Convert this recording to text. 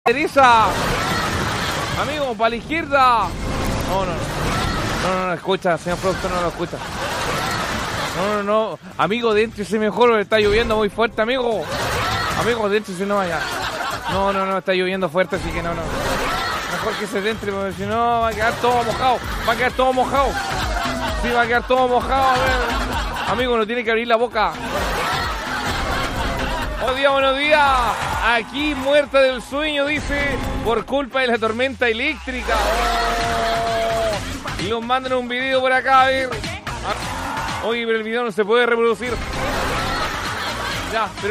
derecha. Amigo, para la izquierda. No, escucha, señor productor, no lo escucha. No. Amigo, déntrese mejor, está lloviendo muy fuerte, amigo. Amigo, déntrese no vaya. No, está lloviendo fuerte, así que no. Mejor que se dentre, porque si no va a quedar todo mojado. Sí, va a quedar todo mojado, a ver. Amigo, no tiene que abrir la boca. Buenos días. Aquí muerta del sueño, dice, por culpa de la tormenta eléctrica. Y nos mandan un video por acá, a ver. Oye, pero el video no se puede reproducir. Ya, pero